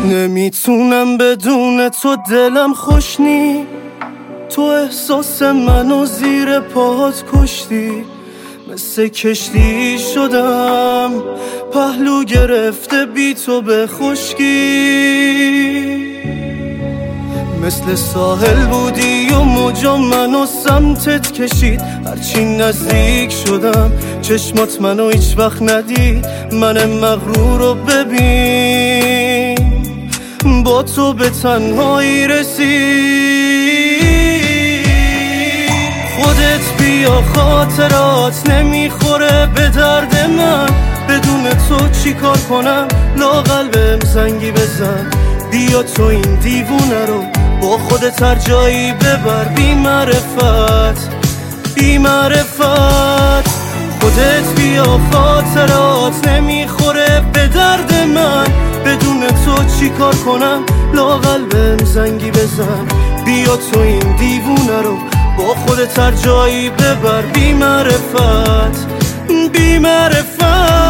نمیتونم بدون تو دلم خوش نی، تو احساس منو زیر پاهات کشتی. مثل کشتی شدم پهلو گرفته بی تو به خشکی. مثل ساحل بودی و موجا منو سمتت کشید. هرچی نزدیک شدم چشمات منو هیچ وقت ندید. من مغرور رو ببین با تو به تنهایی رسید. خودت بیا خاطرات نمیخوره به درد من. بدون تو چی کار کنم لااقل بهم زنگی بزن. بیا تو این دیوونه رو با خودت هر جایی ببر. بی معرفت بی معرفت. خودت بیا خاطرات نمیخوره به درد من. بدون تو چی کار کنم لااقل بهم زنگی بزن. بیا تو این دیوونه رو با خودت هر جایی ببر. بی معرفت بی معرفت.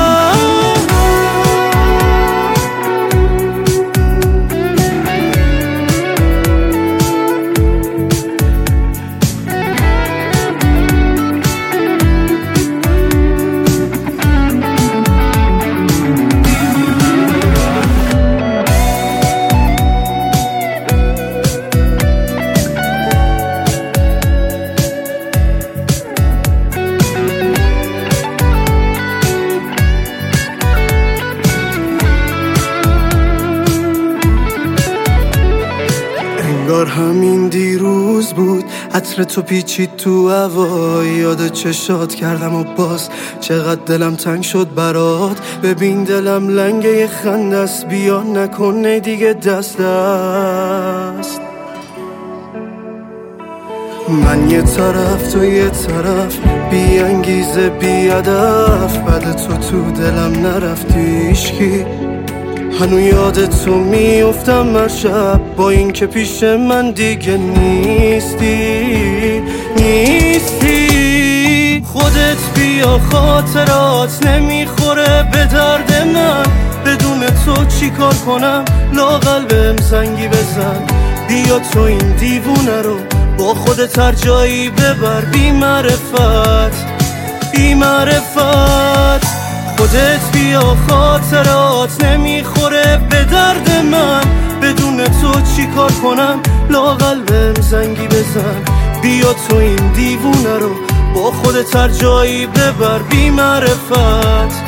انگار همین دیروز بود عطر تو پیچید تو هوا. یاد چشات کردم و باز چقدر دلم تنگ شد برات. ببین دلم لنگه خنده است، بیا نکنه دیگه دست دست. من یه طرف تو یه طرف، بی انگیزه بی هدف. بعد تو دلم نرفتی هیچکی. هنو یاد تو میافتم هر شب با این که پیش من دیگه نیستی. خودت بیا خاطرات نمیخوره به درد من. بدون تو چی کار کنم لااقل بهم زنگی بزن. بیا تو این دیوونه رو با خودت هر جایی ببر. بی معرفت بی معرفت. خودت بیا خاطرات نمیخوره به درد من. بدون تو چی کار کنم لااقل بهم زنگی بزن. بیا تو این دیوونه رو با خودت هر جایی ببر. بی معرفت